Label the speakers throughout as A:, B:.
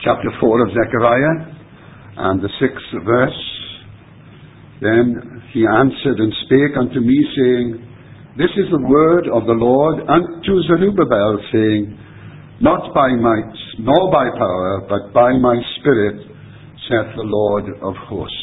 A: chapter 4 of Zechariah and the 6th verse. Then he answered and spake unto me, saying, This is the word of the Lord unto Zerubbabel, saying, Not by might, nor by power, but by my Spirit, saith the Lord of hosts.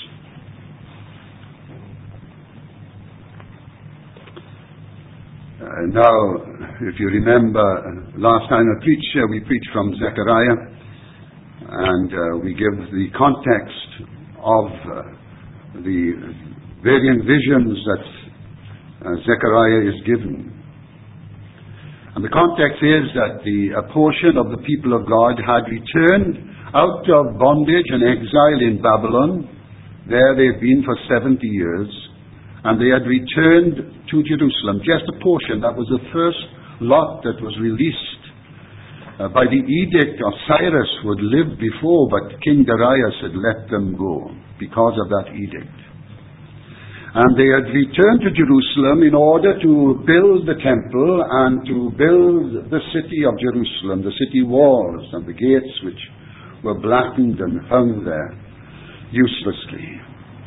A: Now, if you remember, last time we preached from Zechariah, and we give the context of the varying visions that Zechariah is given. And the context is that a portion of the people of God had returned out of bondage and exile in Babylon. There they've been for 70 years. And they had returned to Jerusalem. Just a portion. That was the first lot that was released by the edict of Cyrus, who had lived before, but King Darius had let them go because of that edict. And they had returned to Jerusalem in order to build the temple and to build the city of Jerusalem, the city walls and the gates which were blackened and hung there uselessly.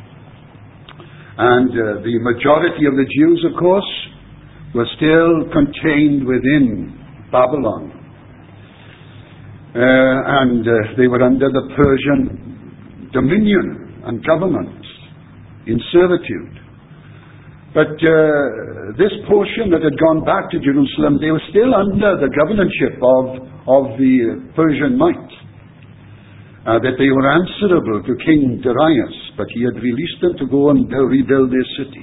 A: And the majority of the Jews, of course, were still contained within Babylon. And they were under the Persian dominion and government in servitude. But this portion that had gone back to Jerusalem, they were still under the governorship of the Persian might. That they were answerable to King Darius, but he had released them to go and rebuild their city.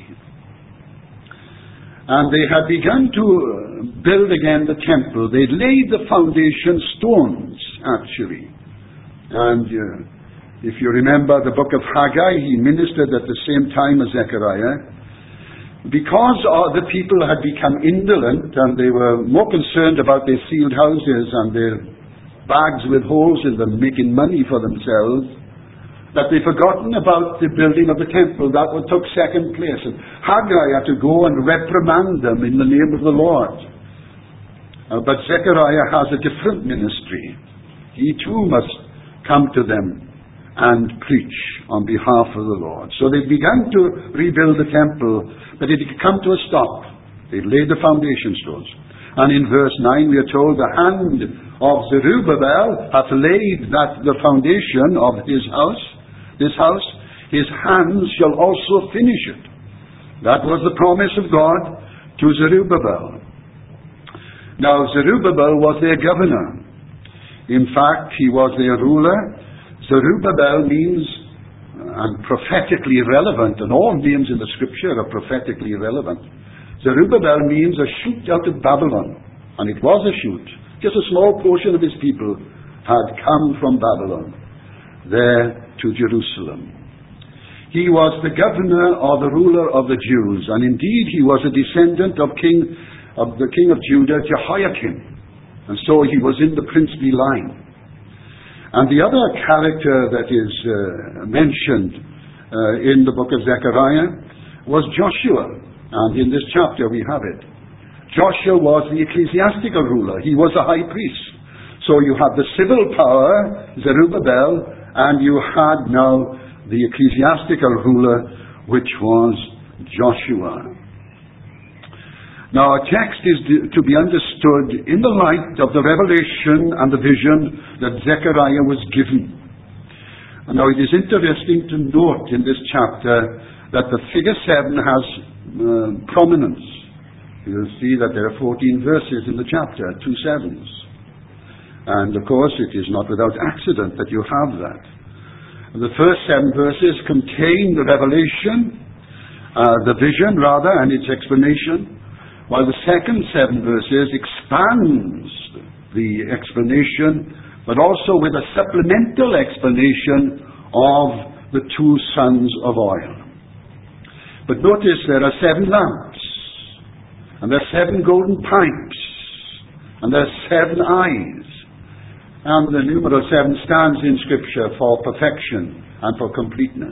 A: And they had begun to build again the temple. They laid the foundation stones, actually. And if you remember the book of Haggai, he ministered at the same time as Zechariah. Because the people had become indolent and they were more concerned about their sealed houses and their bags with holes in them, making money for themselves, that they'd forgotten about the building of the temple. That one took second place. And Haggai had to go and reprimand them in the name of the Lord. But Zechariah has a different ministry. He too must come to them and preach on behalf of the Lord. So they began to rebuild the temple, but it had come to a stop. They laid the foundation stones. And in verse 9 we are told, the hand of Zerubbabel hath laid the foundation of his house, his hands shall also finish it. That was the promise of God to Zerubbabel. Now Zerubbabel was their governor. In fact, he was their ruler. Zerubbabel means, and prophetically relevant, and all names in the scripture are prophetically relevant. Zerubbabel means a shoot out of Babylon. And it was a shoot. Just a small portion of his people had come from Babylon there to Jerusalem. He was the governor or the ruler of the Jews, and indeed he was a descendant of the king of Judah, Jehoiakim, and so he was in the princely line. And the other character that is mentioned in the book of Zechariah was Joshua, and in this chapter we have it. Joshua was the ecclesiastical ruler. He was a high priest. So you have the civil power, Zerubbabel, and you had now the ecclesiastical ruler, which was Joshua. Now, our text is to be understood in the light of the revelation and the vision that Zechariah was given. And now, it is interesting to note in this chapter that the figure 7 has prominence. You'll see that there are 14 verses in the chapter, 2 sevens. And, of course, it is not without accident that you have that. The first 7 verses contain the revelation, the vision, rather, and its explanation, while the second 7 verses expands the explanation, but also with a supplemental explanation of the 2 sons of oil. But notice there are 7 lamps, and there are 7 golden pipes, and there are 7 eyes. And the numeral 7 stands in Scripture for perfection and for completeness.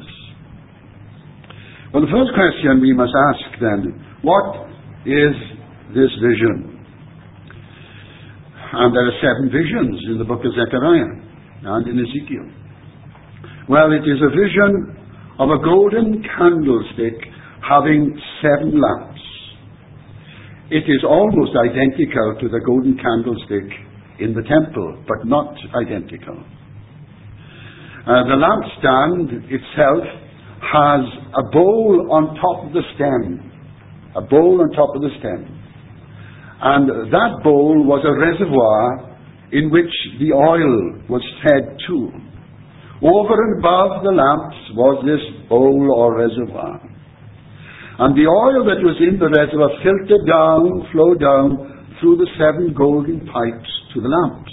A: Well, the first question we must ask then, what is this vision? And there are 7 visions in the book of Zechariah. and in Ezekiel. Well, it is a vision of a golden candlestick having 7 lamps. It is almost identical to the golden candlestick in the temple, but not identical. The lampstand itself has a bowl on top of the stem. A bowl on top of the stem. And that bowl was a reservoir in which the oil was fed to. Over and above the lamps was this bowl or reservoir. And the oil that was in the reservoir filtered down, flowed down through the 7 golden pipes to the lamps.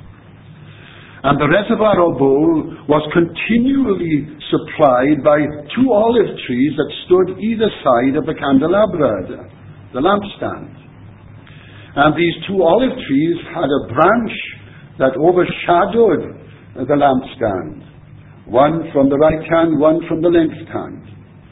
A: And the reservoir or bowl was continually supplied by 2 olive trees that stood either side of the candelabra, the lampstand. And these 2 olive trees had a branch that overshadowed the lampstand. One from the right hand, one from the left hand.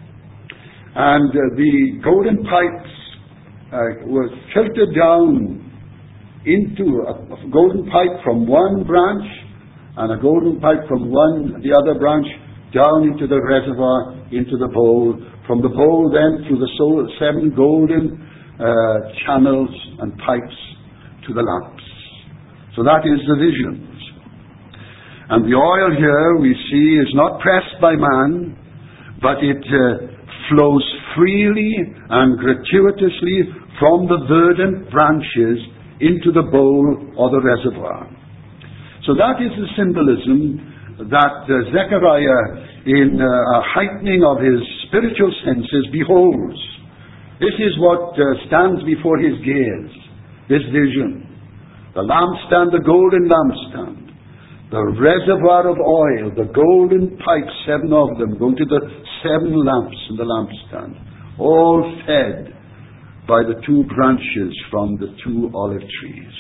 A: And the golden pipes were filtered down into a golden pipe from one branch and a golden pipe from the other branch down into the reservoir, into the bowl. From the bowl then through the 7 golden channels and pipes to the lamps. So that is the visions. And the oil here we see is not pressed by man, but it flows freely and gratuitously from the verdant branches into the bowl or the reservoir. So that is the symbolism that Zechariah, in a heightening of his spiritual senses, beholds. This is what stands before his gaze, this vision. The lampstand, the golden lampstand, the reservoir of oil, the golden pipes, 7 of them, go to the 7 lamps in the lampstand, all fed by the 2 branches from the 2 olive trees.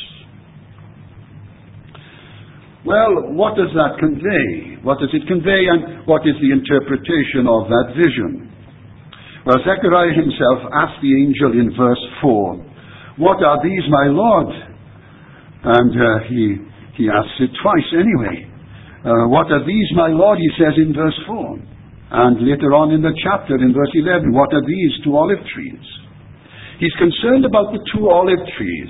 A: Well, what does that convey? What does it convey, and what is the interpretation of that vision? Well, Zechariah himself asked the angel in verse 4, "What are these, my Lord?" And he asks it twice anyway. "What are these, my Lord?" he says in verse 4. And later on in the chapter, in verse 11, "What are these 2 olive trees?" He's concerned about the 2 olive trees.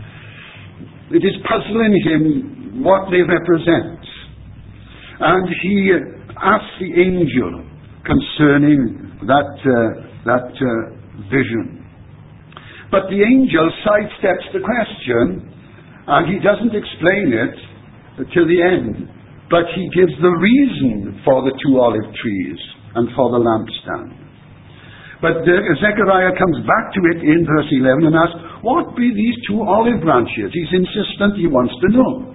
A: It is puzzling him what they represent. And he asks the angel concerning that vision. But the angel sidesteps the question, and he doesn't explain it till the end. But he gives the reason for the 2 olive trees and for the lampstand. But Zechariah comes back to it in verse 11 and asks, "What be these 2 olive branches?" He's insistent, he wants to know.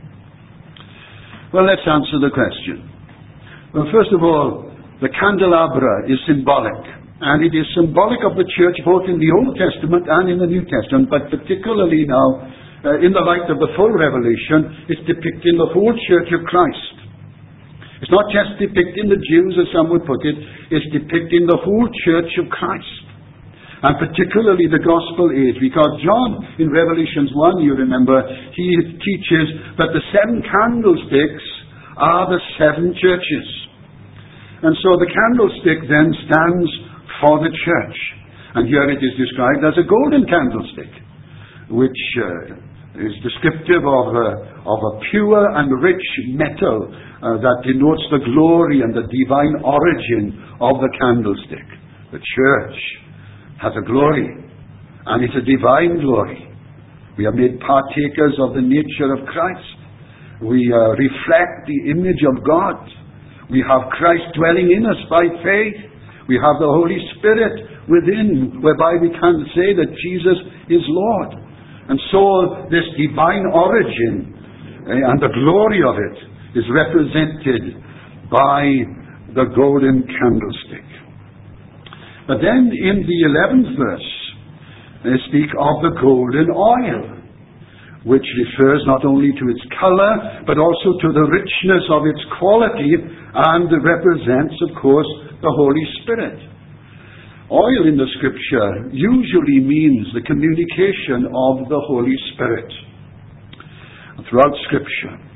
A: Well, let's answer the question. Well, first of all, the candelabra is symbolic. And it is symbolic of the church both in the Old Testament and in the New Testament, but particularly now, in the light of the full revelation, it's depicting the whole church of Christ. It's not just depicting the Jews, as some would put it, it's depicting the whole church of Christ. And particularly the gospel age, because John, in Revelations 1, you remember, he teaches that the 7 candlesticks are the 7 churches. And so the candlestick then stands for the church. And here it is described as a golden candlestick, which is descriptive of a pure and rich metal that denotes the glory and the divine origin of the candlestick. The church has a glory, and it's a divine glory. We are made partakers of the nature of Christ. We reflect the image of God. We have Christ dwelling in us by faith. We have the Holy Spirit within, whereby we can say that Jesus is Lord. And so this divine origin and the glory of it is represented by the golden candlestick. But then in the 11th verse, they speak of the golden oil, which refers not only to its color, but also to the richness of its quality, and represents, of course, the Holy Spirit. Oil in the Scripture usually means the communication of the Holy Spirit throughout Scripture.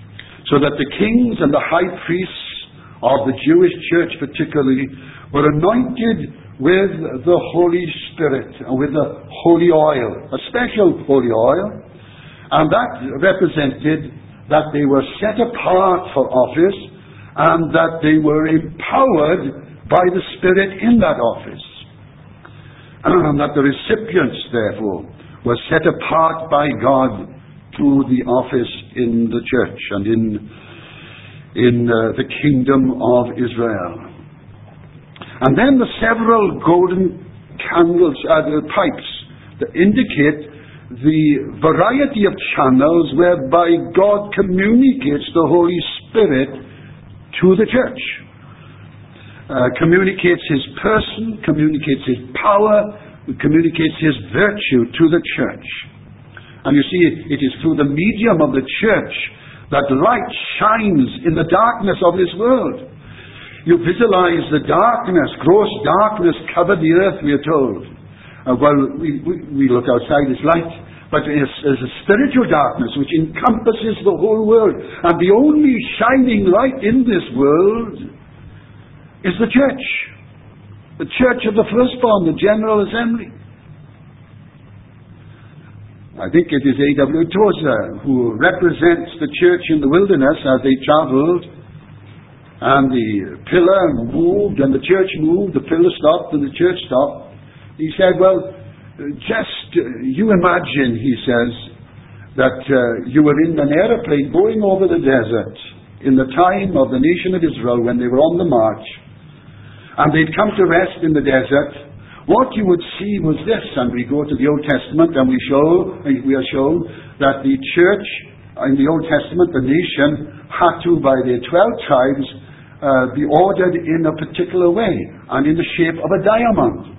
A: So that the kings and the high priests of the Jewish church particularly were anointed with the Holy Spirit and with the holy oil, a special holy oil, and that represented that they were set apart for office and that they were empowered by the Spirit in that office, and that the recipients therefore were set apart by God to the office in the church and in the kingdom of Israel. And then the several golden candles, pipes, that indicate the variety of channels whereby God communicates the Holy Spirit to the church. Communicates His person, communicates His power, communicates His virtue to the church. And you see, it is through the medium of the church that light shines in the darkness of this world. You visualize the darkness, gross darkness covered the earth, we are told. We look outside, it's light, but there's a spiritual darkness which encompasses the whole world. And the only shining light in this world is the church of the firstborn, the General Assembly. I think it is A.W. Tozer who represents the church in the wilderness as they traveled. And the pillar moved, and the church moved, the pillar stopped, and the church stopped. He said, well, you imagine, he says, that you were in an aeroplane going over the desert in the time of the nation of Israel when they were on the march, and they'd come to rest in the desert. What you would see was this, and we go to the Old Testament, and we are shown that the church in the Old Testament, the nation, had to, by their 12 tribes, be ordered in a particular way, and in the shape of a diamond.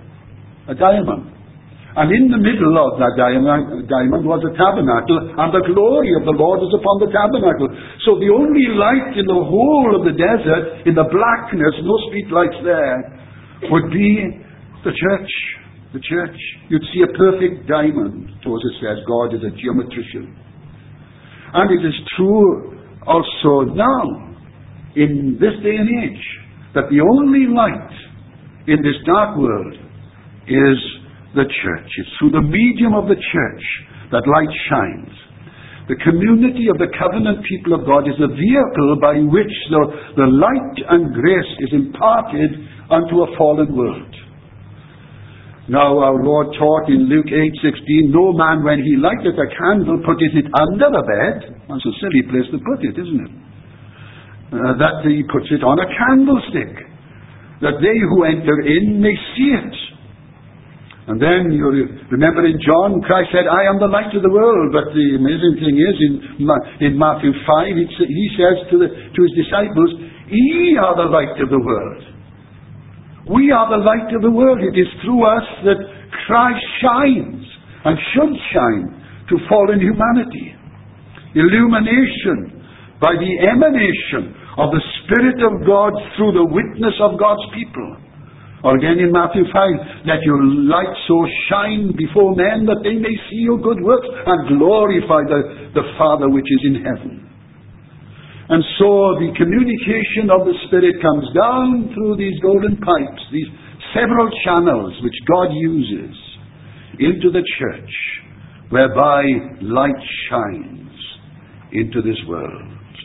A: And in the middle of that diamond was a tabernacle, and the glory of the Lord was upon the tabernacle. So the only light in the whole of the desert, in the blackness, no street lights there, would be the church. The church. You'd see a perfect diamond. Tozer says God is a geometrician. And it is true also now, in this day and age, that the only light in this dark world is the church. It's through the medium of the church that light shines. The community of the covenant people of God is the vehicle by which the light and grace is imparted unto a fallen world. Now our Lord taught in Luke 8:16, no man when he lighteth a candle putteth it under the bed. That's a silly place to put it, isn't it? That he puts it on a candlestick, that they who enter in may see it. And then you remember in John, Christ said, I am the light of the world. But the amazing thing is, in Matthew 5, he says to his disciples, ye are the light of the world. We are the light of the world. It is through us that Christ shines and should shine to fallen humanity. Illumination by the emanation of the Spirit of God through the witness of God's people. Or again in Matthew 5, let your light so shine before men that they may see your good works and glorify the Father which is in heaven. And so the communication of the Spirit comes down through these golden pipes, these several channels which God uses into the church, whereby light shines into this world.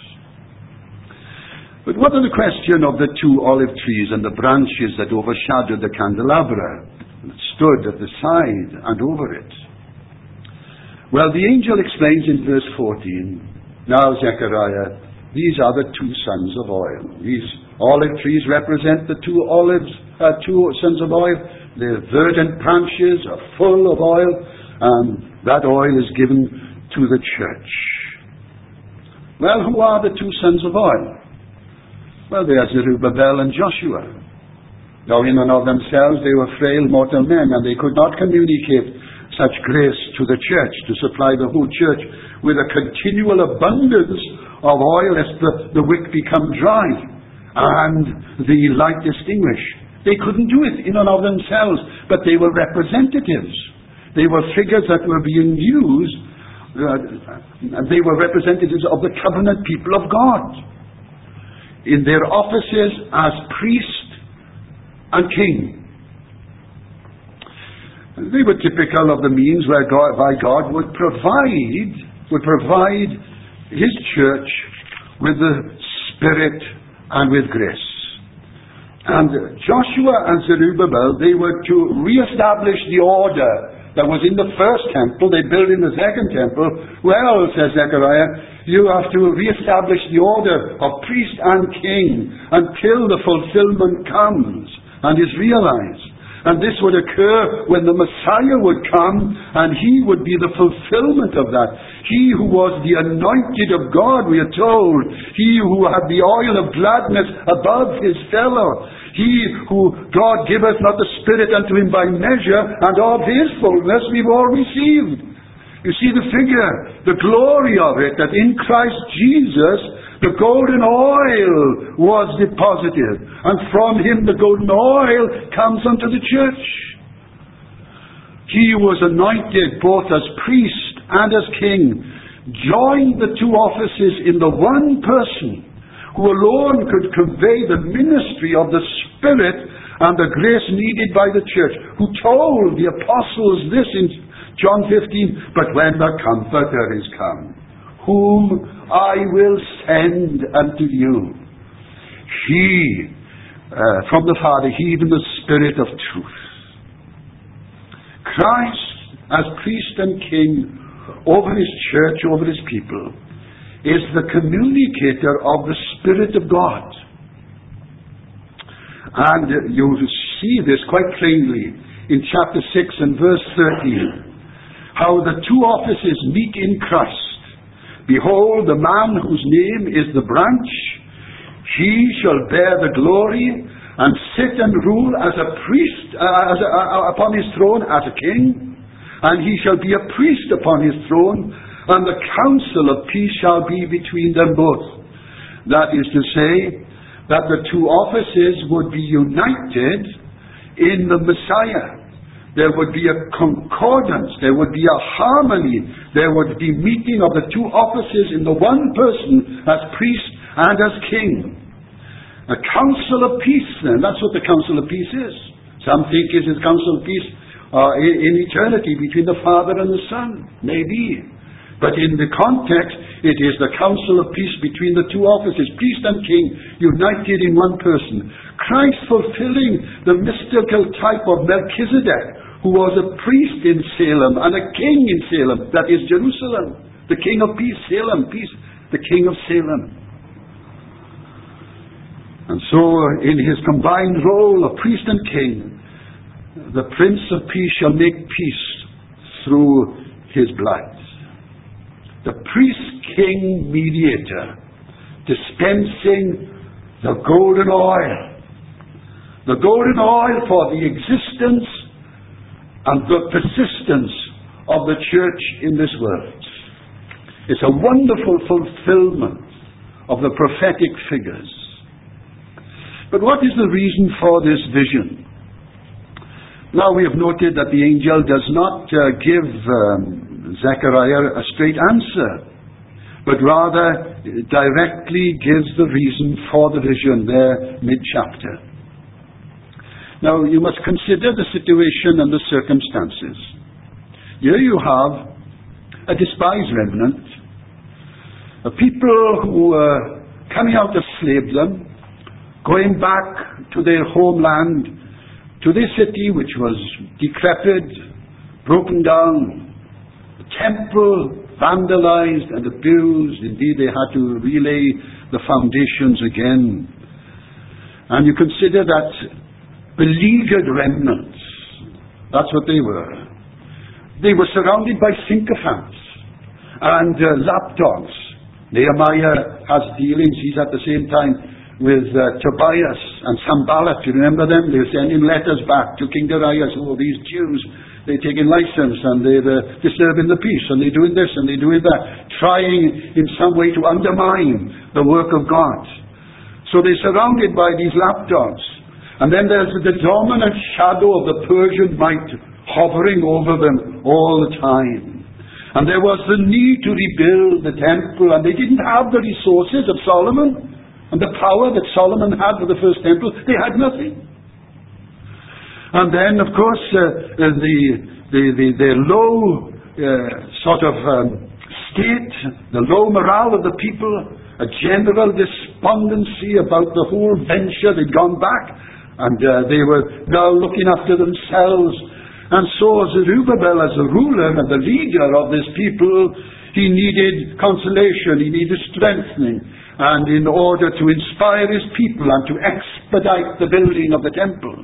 A: But what of the question of the two olive trees and the branches that overshadowed the candelabra that stood at the side and over it? Well, the angel explains in verse 14, now Zechariah, these are the two sons of oil. These olive trees represent the two sons of oil. Their verdant branches are full of oil, and that oil is given to the church. Well, who are the two sons of oil? Well, they are Zerubbabel and Joshua. Now, in and of themselves, they were frail mortal men, and they could not communicate such grace to the church, to supply the whole church with a continual abundance of oil lest the wick become dry and the light extinguished. They couldn't do it in and of themselves, but they were representatives. They were figures that were being used They were representatives of the covenant people of God in their offices as priest and king. They were typical of the means whereby God would provide His church with the Spirit and with grace. And Joshua and Zerubbabel, they were to re-establish the order that was in the first temple. They built in the second temple. Well, says Zechariah, you have to re-establish the order of priest and king until the fulfillment comes and is realized. And this would occur when the Messiah would come, and He would be the fulfillment of that. He who was the anointed of God, we are told. He who had the oil of gladness above his fellow. He who God giveth not the Spirit unto Him by measure, and of His fullness we've all received. You see the figure, the glory of it, that in Christ Jesus the golden oil was deposited, and from Him the golden oil comes unto the church. He was anointed both as priest and as king, joined the two offices in the one person, who alone could convey the ministry of the Spirit and the grace needed by the church, who told the apostles this in John 15, but when the Comforter is come, whom I will send unto you, He, from the Father, He even the Spirit of truth. Christ, as priest and king over His church, over His people, is the communicator of the Spirit of God. And you see this quite plainly in chapter 6 and verse 13, how the two offices meet in Christ. Behold, the man whose name is the branch, he shall bear the glory and sit and rule as a priest upon his throne, as a king, and he shall be a priest upon his throne, and the counsel of peace shall be between them both. That is to say, that the two offices would be united in the Messiah. There would be a concordance, there would be a harmony, there would be meeting of the two offices in the one person as priest and as king. A council of peace, then. That's what the council of peace is. Some think it is council of peace in eternity between the Father and the Son. Maybe. But in the context, it is the council of peace between the two offices, priest and king, united in one person. Christ fulfilling the mystical type of Melchizedek, who was a priest in Salem and a king in Salem, that is Jerusalem. The king of peace, Salem, peace, the king of Salem. And so, in his combined role of priest and king, the Prince of Peace shall make peace through his blood. The priest-king mediator, dispensing the golden oil. The golden oil for the existence and the persistence of the church in this world. It's a wonderful fulfillment of the prophetic figures. But what is the reason for this vision? Now we have noted that the angel does not give Zechariah a straight answer, but rather directly gives the reason for the vision there mid-chapter. Now you must consider the situation and the circumstances. Here you have a despised remnant, a people who are coming out of slavery, going back to their homeland, to this city which was decrepit, broken down, the temple vandalized and abused. Indeed, they had to relay the foundations again. And you consider that beleaguered remnants, that's what they were. They were surrounded by sycophants and lapdogs. Nehemiah has dealings, he's at the same time with Tobias and Sanballat. You remember them? They were sending letters back to King Darius. Oh, these Jews, they're taking license and they're disturbing the peace, and they're doing this and they're doing that, trying in some way to undermine the work of God. So they're surrounded by these lapdogs. And then there's the dominant shadow of the Persian might hovering over them all the time. And there was the need to rebuild the temple, and they didn't have the resources of Solomon and the power that Solomon had for the first temple. They had nothing. And then, of course, the low state, the low morale of the people, a general despondency about the whole venture. They'd gone back, and they were now looking after themselves. And so Zerubbabel, as the ruler and the leader of this people, he needed consolation, he needed strengthening, and in order to inspire his people and to expedite the building of the temple.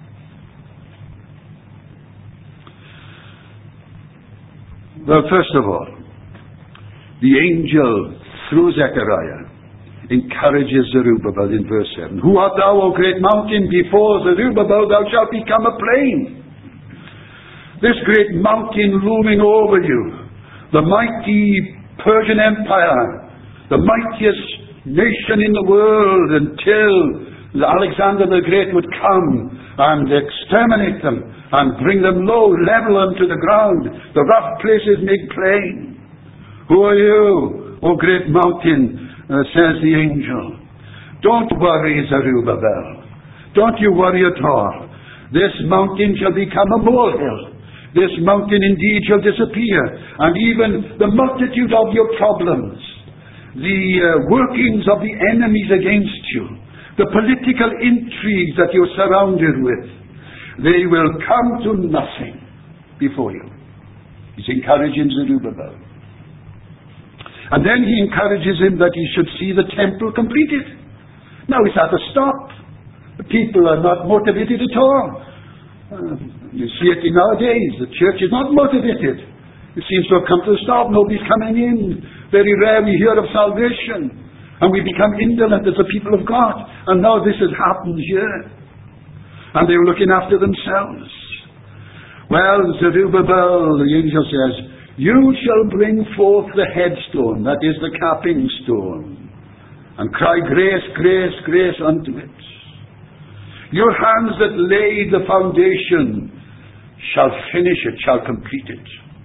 A: Well, first of all, the angel, through Zechariah, encourages Zerubbabel in verse 7. Who art thou, O great mountain? Before Zerubbabel thou shalt become a plain. This great mountain looming over you, the mighty Persian Empire, the mightiest nation in the world until Alexander the Great would come and exterminate them and bring them low, level them to the ground, the rough places make plain. Who are you, O great mountain, says the angel. Don't worry, Zerubbabel. Don't you worry at all. This mountain shall become a molehill. This mountain indeed shall disappear, and even the multitude of your problems, the workings of the enemies against you, the political intrigues that you're surrounded with, they will come to nothing before you. He's encouraging Zerubbabel. And then he encourages him that he should see the temple completed. Now it's at a stop. The people are not motivated at all. You see it nowadays. The church is not motivated. It seems to have come to a stop. Nobody's coming in. Very rare we hear of salvation. And we become indolent as the people of God. And now this has happened here. And they're looking after themselves. Well, Zerubbabel, the angel says, you shall bring forth the headstone, that is the capping stone, and cry, grace, grace, grace unto it. Your hands that laid the foundation shall finish it, shall complete it.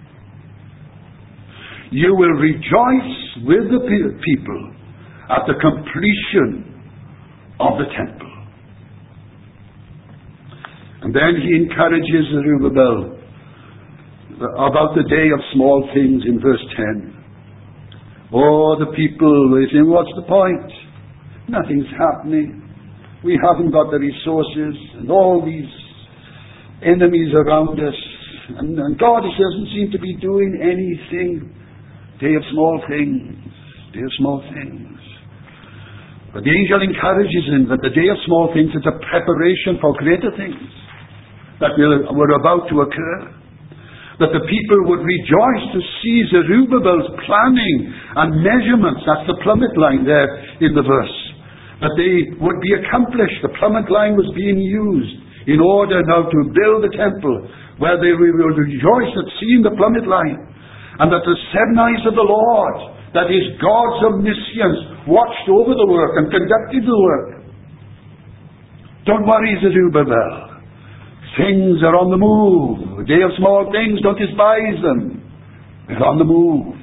A: You will rejoice with the people at the completion of the temple. And then he encourages Zerubbabel about the day of small things in verse 10. Oh, the people, they say, what's the point? Nothing's happening. We haven't got the resources, and all these enemies around us, and God doesn't seem to be doing anything. Day of small things, day of small things. But the angel encourages him that the day of small things is a preparation for greater things that were about to occur. That the people would rejoice to see Zerubbabel's planning and measurements. That's the plummet line there in the verse. That they would be accomplished. The plummet line was being used in order now to build the temple, where they will rejoice at seeing the plummet line. And that the seven eyes of the Lord, that is God's omniscience, watched over the work and conducted the work. Don't worry, Zerubbabel. Things are on the move. A day of small things, don't despise them. They're on the move.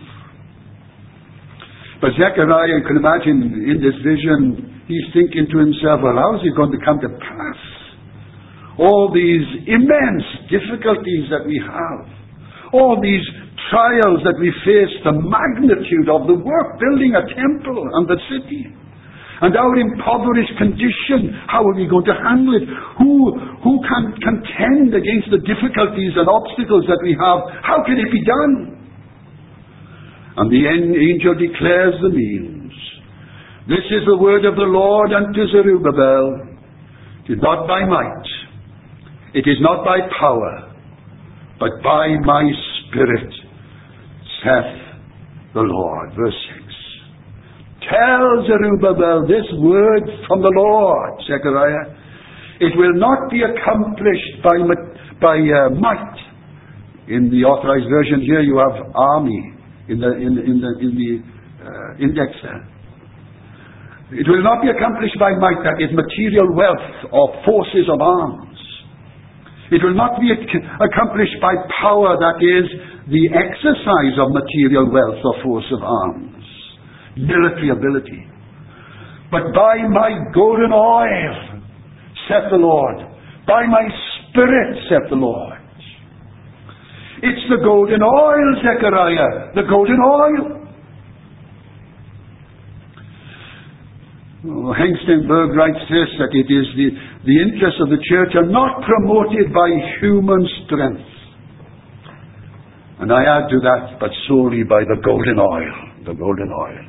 A: But Zechariah, you can imagine in this vision, he's thinking to himself, well, how is it going to come to pass? All these immense difficulties that we have, all these trials that we face, the magnitude of the work, building a temple and the city, and our impoverished condition, how are we going to handle it? Who can contend against the difficulties and obstacles that we have? How can it be done? And the angel declares the means. This is the word of the Lord unto Zerubbabel. It is not by might, it is not by power, but by my Spirit, saith the Lord. Verse 6. Tell Zerubbabel this word from the Lord, Zechariah. It will not be accomplished by might. In the Authorized Version here, you have army in the index there. It will not be accomplished by might, that is material wealth or forces of arms. It will not be accomplished by power, that is, the exercise of material wealth or force of arms, military ability, but by my golden oil, saith the Lord, by my Spirit, saith the Lord. It's the golden oil, Zechariah, the golden oil. Hengstenberg writes this, that it is the interests of the church are not promoted by human strength. And I add to that, but solely by the golden oil. The golden oil.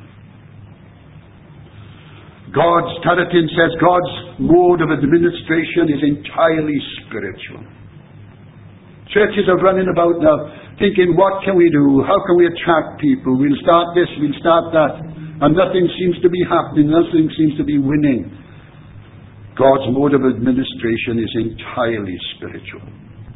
A: Turretin says God's mode of administration is entirely spiritual. Churches are running about now thinking, what can we do? How can we attract people? We'll start this, we'll start that. And nothing seems to be happening, nothing seems to be winning. God's mode of administration is entirely spiritual.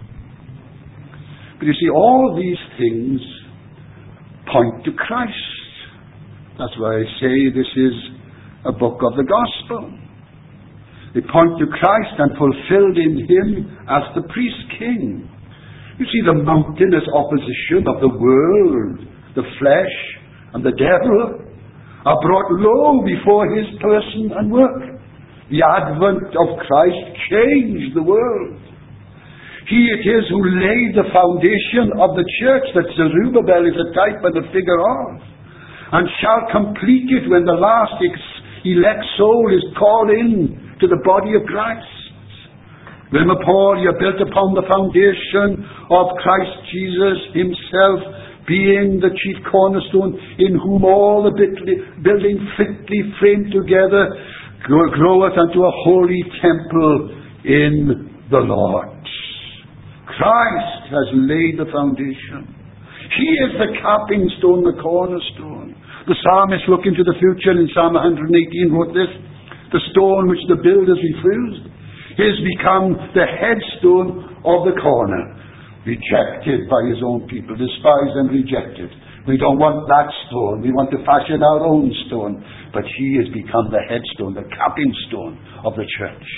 A: But you see, all these things point to Christ. That's why I say this is a book of the gospel. They point to Christ and fulfilled in him as the priest king. You see, the mountainous opposition of the world, the flesh, and the devil are brought low before his person and work. The advent of Christ changed the world. He it is who laid the foundation of the church that Zerubbabel is a type and a figure of, and shall complete it when the last elect soul is called in to the body of Christ. Remember Paul, you're built upon the foundation of Christ Jesus himself, being the chief cornerstone, in whom all the building fitly framed together groweth unto a holy temple in the Lord. Christ has laid the foundation. He is the capping stone, the cornerstone. The psalmist, looking to the future in Psalm 118, wrote this: the stone which the builders refused is become the headstone of the corner. Rejected by his own people, despised and rejected. We don't want that stone. We want to fashion our own stone. But he has become the headstone, the capping stone of the church.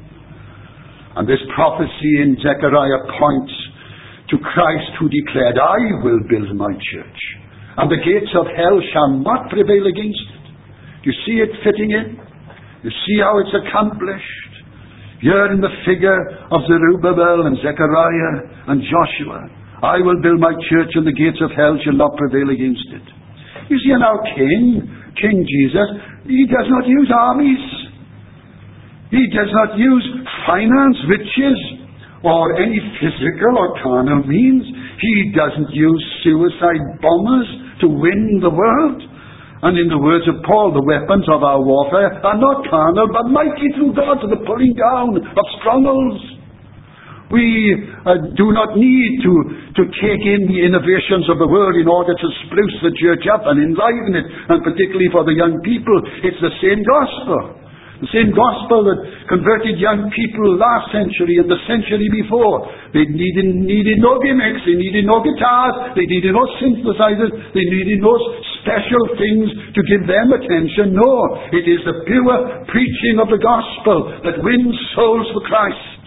A: And this prophecy in Zechariah points to Christ, who declared, I will build my church, and the gates of hell shall not prevail against it. You see it fitting in? You see how it's accomplished? Here in the figure of Zerubbabel and Zechariah and Joshua. I will build my church, and the gates of hell shall not prevail against it. You see, and our King Jesus, he does not use armies. He does not use finance, riches, or any physical or carnal means. He doesn't use suicide bombers to win the world. And in the words of Paul, the weapons of our warfare are not carnal, but mighty through God to the pulling down of strongholds. We do not need to take in the innovations of the world in order to spruce the church up and enliven it, and particularly for the young people. It's the same gospel. The same gospel that converted young people last century and the century before. They needed no gimmicks, they needed no guitars, they needed no synthesizers, they needed no special things to give them attention. No, it is the pure preaching of the gospel that wins souls for Christ.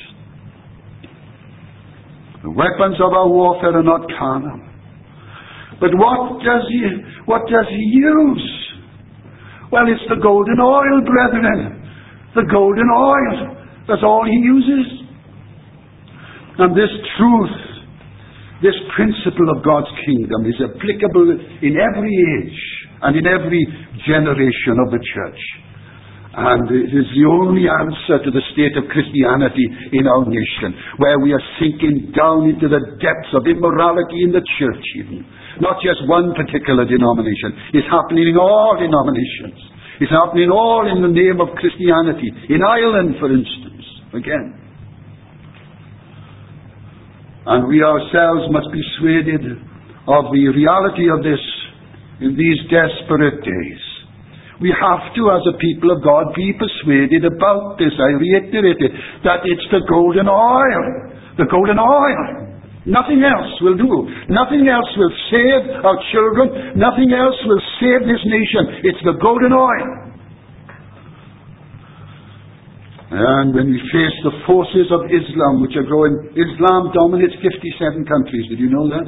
A: The weapons of our warfare are not carnal. But what does he use? Well, it's the golden oil, brethren. The golden oil. That's all he uses. And this truth, this principle of God's kingdom is applicable in every age and in every generation of the church. And it is the only answer to the state of Christianity in our nation, where we are sinking down into the depths of immorality in the church even. Not just one particular denomination. It's happening in all denominations. It's happening all in the name of Christianity. In Ireland, for instance, again. And we ourselves must be persuaded of the reality of this in these desperate days. We have to, as a people of God, be persuaded about this. I reiterate it, that it's the golden oil. The golden oil. Nothing else will do. Nothing else will save our children. Nothing else will save this nation. It's the golden oil. And when we face the forces of Islam, which are growing, Islam dominates 57 countries. Did you know that?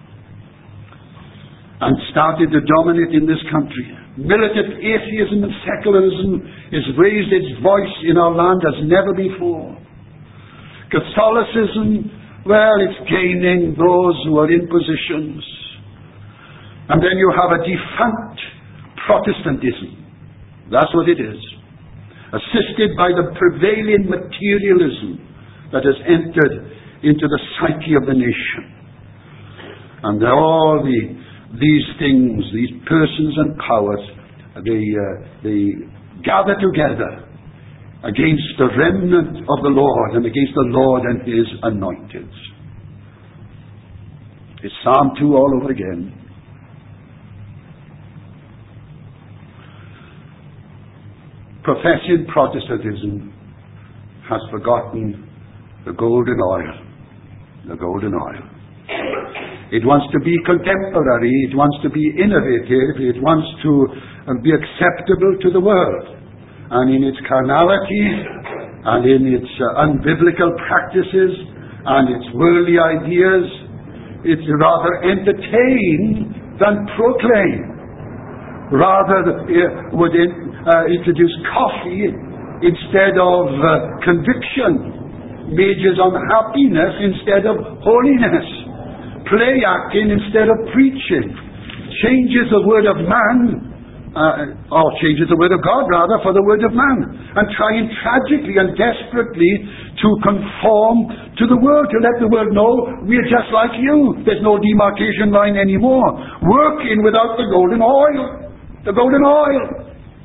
A: And started to dominate in this country. Militant atheism and secularism has raised its voice in our land as never before. Catholicism, well, it's gaining those who are in positions. And then you have a defunct Protestantism. That's what it is. Assisted by the prevailing materialism that has entered into the psyche of the nation. And all these things, these persons and powers, they gather together against the remnant of the Lord and against the Lord and His anointed. It's Psalm 2 all over again. Professing Protestantism has forgotten the golden oil. The golden oil. It wants to be contemporary. It wants to be innovative. It wants to be acceptable to the world. And in its carnality, and in its unbiblical practices, and its worldly ideas, it's rather entertain than proclaim. Rather would introduce coffee instead of conviction, majors on happiness instead of holiness, play acting instead of preaching, changes the word of man, or changes the word of God rather for the word of man, and trying tragically and desperately to conform to the world, to let the world know we're just like you. There's no demarcation line anymore. Working without the golden oil. The golden oil.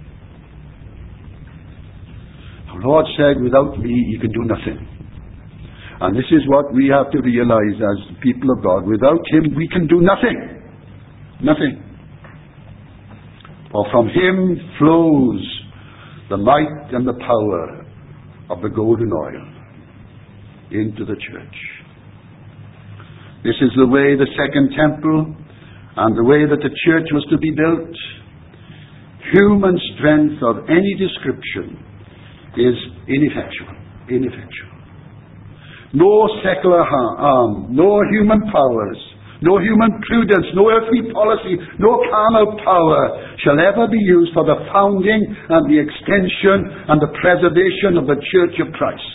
A: The Lord said, without me you can do nothing. And this is what we have to realize as people of God. Without Him we can do nothing. Nothing. For from Him flows the might and the power of the golden oil into the church. This is the way the second temple and the way that the church was to be built. Human strength of any description is ineffectual. Ineffectual. No secular arm, no human powers, no human prudence, no earthly policy, no carnal power shall ever be used for the founding and the extension and the preservation of the Church of Christ.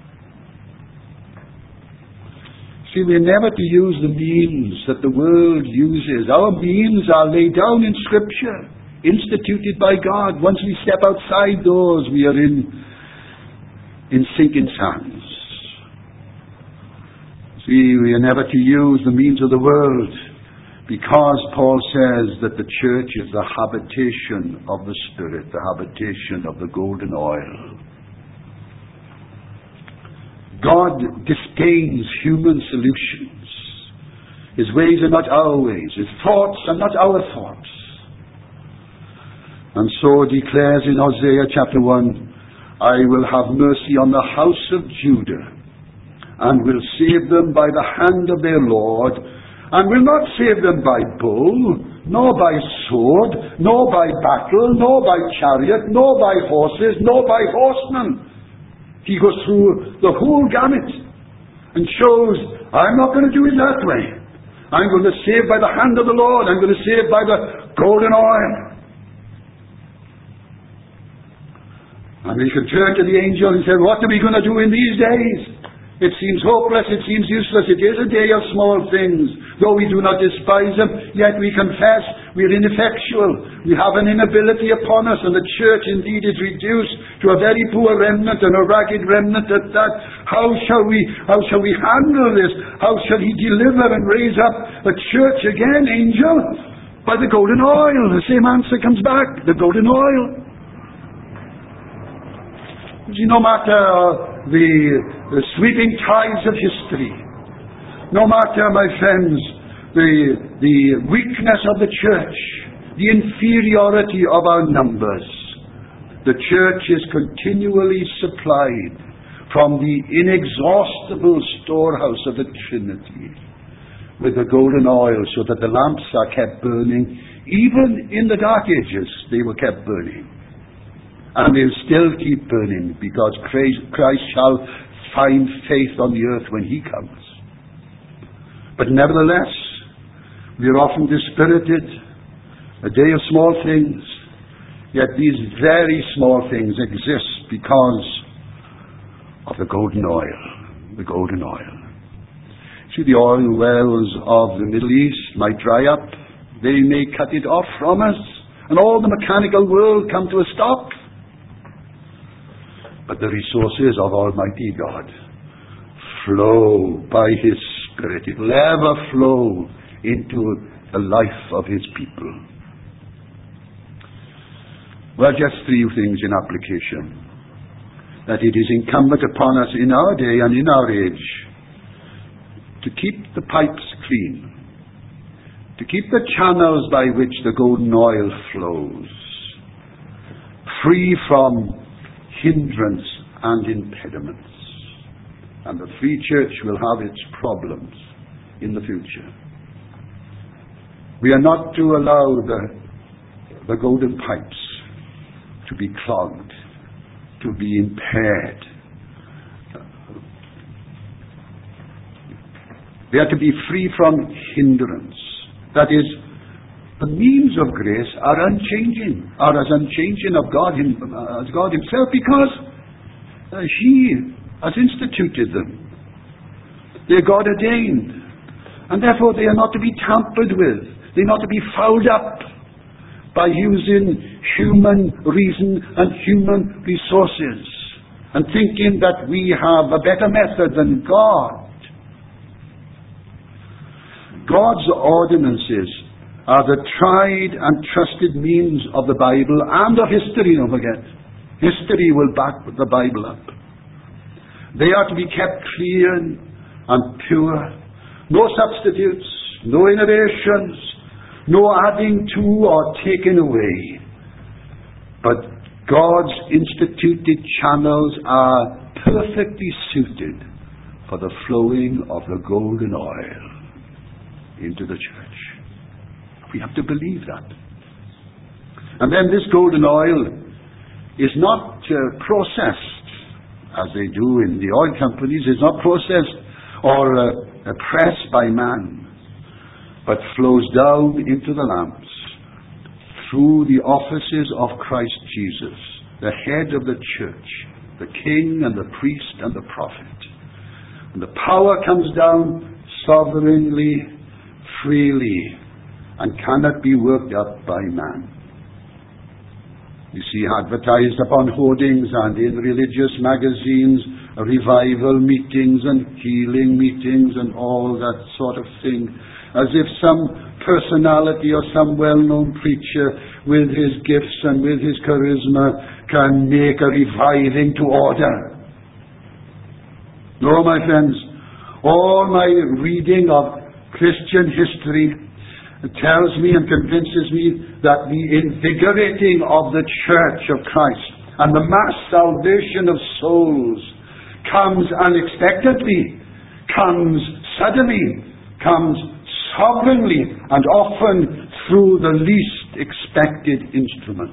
A: See, we're never to use the means that the world uses. Our means are laid down in Scripture, instituted by God. Once we step outside those, we are in sinking sands. See, we are never to use the means of the world, because Paul says that the church is the habitation of the Spirit, the habitation of the golden oil. God disdains human solutions. His ways are not our ways. His thoughts are not our thoughts. And so declares in Hosea chapter 1, I will have mercy on the house of Judah, and will save them by the hand of their Lord, and will not save them by bow, nor by sword, nor by battle, nor by chariot, nor by horses, nor by horsemen. He goes through the whole gamut and shows, I'm not going to do it that way. I'm going to save by the hand of the Lord. I'm going to save by the golden oil. And we can turn to the angel and say, what are we going to do in these days? It seems hopeless, it seems useless. It is a day of small things. Though we do not despise them, yet we confess we are ineffectual. We have an inability upon us, and the church indeed is reduced to a very poor remnant, and a ragged remnant at that. How shall we handle this? How shall He deliver and raise up a church again, angel? By the golden oil. The same answer comes back. The golden oil. See, no matter the sweeping tides of history, no matter, my friends, the weakness of the church, the inferiority of our numbers, the church is continually supplied from the inexhaustible storehouse of the Trinity with the golden oil, so that the lamps are kept burning. Even in the dark ages, they were kept burning. And they'll still keep burning, because Christ shall find faith on the earth when he comes. But nevertheless, we are often dispirited, a day of small things, yet these very small things exist because of the golden oil. The golden oil. See, the oil wells of the Middle East might dry up. They may cut it off from us, and all the mechanical world come to a stop. But the resources of Almighty God flow by His Spirit. It will ever flow into the life of His people. Well, just 3 things in application. That it is incumbent upon us in our day and in our age to keep the pipes clean, to keep the channels by which the golden oil flows free from hindrance and impediments. And the free church will have its problems in the future. We are not to allow the golden pipes to be clogged, to be impaired. They are to be free from hindrance. That is, the means of grace are unchanging, are as unchanging as God Himself, because He has instituted them. They are God ordained, and therefore they are not to be tampered with. They are not to be fouled up by using human reason and human resources and thinking that we have a better method than God. God's ordinances are the tried and trusted means of the Bible and of history, don't forget. History will back the Bible up. They are to be kept clean and pure. No substitutes, no innovations, no adding to or taking away. But God's instituted channels are perfectly suited for the flowing of the golden oil into the church. We have to believe that. And then this golden oil is not processed, as they do in the oil companies. It's not processed or pressed by man, but flows down into the lamps through the offices of Christ Jesus, the head of the church, the king and the priest and the prophet. And the power comes down sovereignly, freely, and cannot be worked up by man. You see advertised upon hoardings and in religious magazines revival meetings and healing meetings and all that sort of thing, as if some personality or some well-known preacher with his gifts and with his charisma can make a reviving to order. No, my friends, all my reading of Christian history tells me and convinces me that the invigorating of the Church of Christ and the mass salvation of souls comes unexpectedly, comes suddenly, comes sovereignly, and often through the least expected instrument.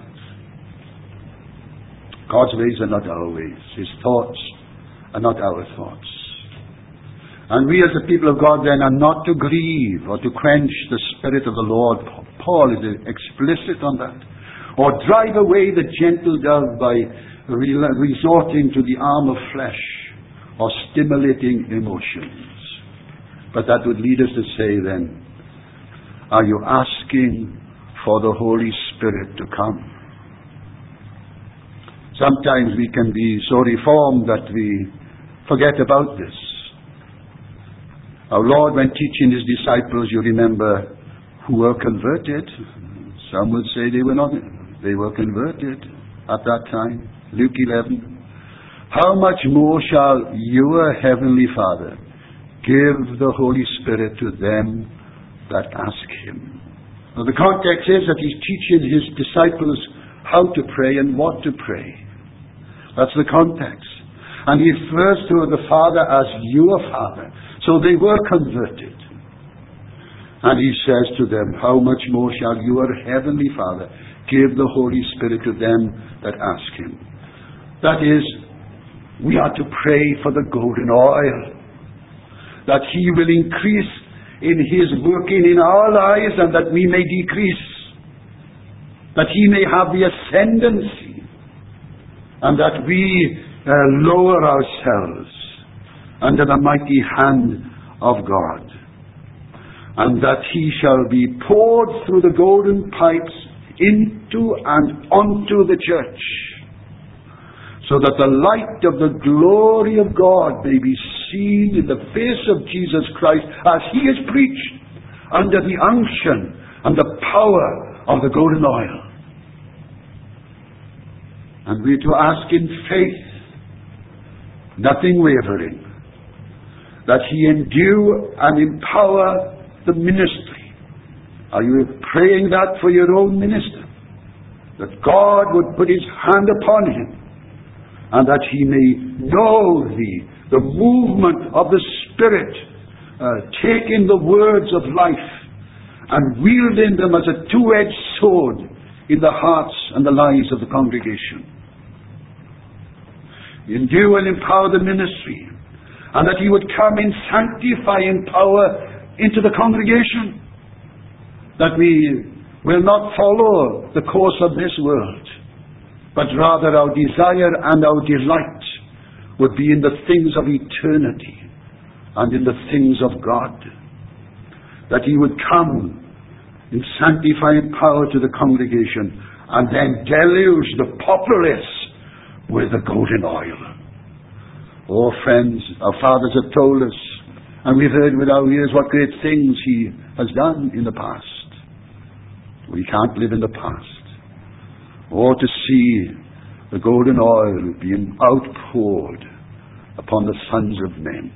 A: God's ways are not our ways. His thoughts are not our thoughts. And we as the people of God then are not to grieve or to quench the Spirit of the Lord. Paul is explicit on that. Or drive away the gentle dove by resorting to the arm of flesh or stimulating emotions. But that would lead us to say then, are you asking for the Holy Spirit to come? Sometimes we can be so reformed that we forget about this. Our Lord, when teaching His disciples, you remember, who were converted. Some would say they were not. They were converted at that time. Luke 11. How much more shall your heavenly Father give the Holy Spirit to them that ask Him? Now the context is that He's teaching His disciples how to pray and what to pray. That's the context. And He refers to the Father as your Father. So they were converted. And He says to them, how much more shall your heavenly Father give the Holy Spirit to them that ask him. That is, we are to pray for the golden oil, that he will increase in his working in our lives and that we may decrease, that he may have the ascendancy and that we lower ourselves under the mighty hand of God, and that he shall be poured through the golden pipes into and onto the church, so that the light of the glory of God may be seen in the face of Jesus Christ as he is preached under the unction and the power of the golden oil. And we are to ask in faith, nothing wavering, that he endue and empower the ministry. Are you praying that for your own minister? That God would put his hand upon him, and that he may know the movement of the Spirit, taking the words of life and wielding them as a two-edged sword in the hearts and the lives of the congregation. Endue and empower the ministry, and that he would come in sanctifying power into the congregation, that we will not follow the course of this world, but rather our desire and our delight would be in the things of eternity and in the things of God. That he would come in sanctifying power to the congregation and then deluge the populace with the golden oil. Oh friends, our fathers have told us, and we've heard with our ears what great things he has done in the past. We can't live in the past. Or to see the golden oil being outpoured upon the sons of men.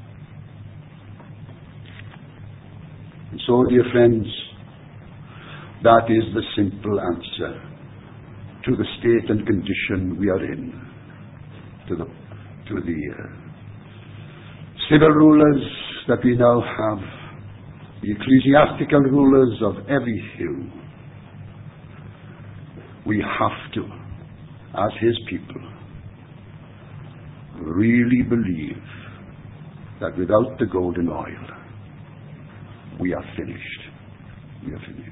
A: And so, dear friends, that is the simple answer to the state and condition we are in, to the civil rulers that we now have, the ecclesiastical rulers of every hue. We have to, as his people, really believe that without the golden oil, we are finished. We are finished.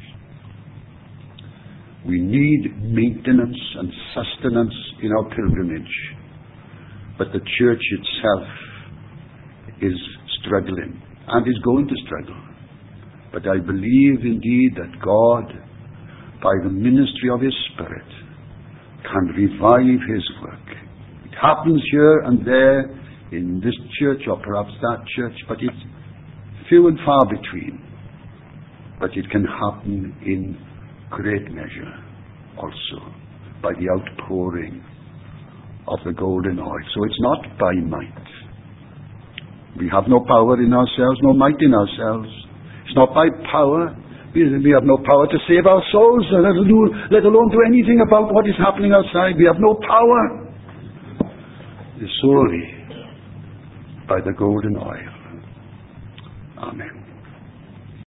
A: We need maintenance and sustenance in our pilgrimage, but the church itself is struggling and is going to struggle. But I believe indeed that God, by the ministry of his Spirit, can revive his work. It happens here and there in this church or perhaps that church, but it's few and far between. But it can happen in great measure also by the outpouring of the golden oil. So it's not by might. We have no power in ourselves, no might in ourselves. It's not by power. We have no power to save our souls, let alone do anything about what is happening outside. We have no power. It's solely by the golden oil. Amen.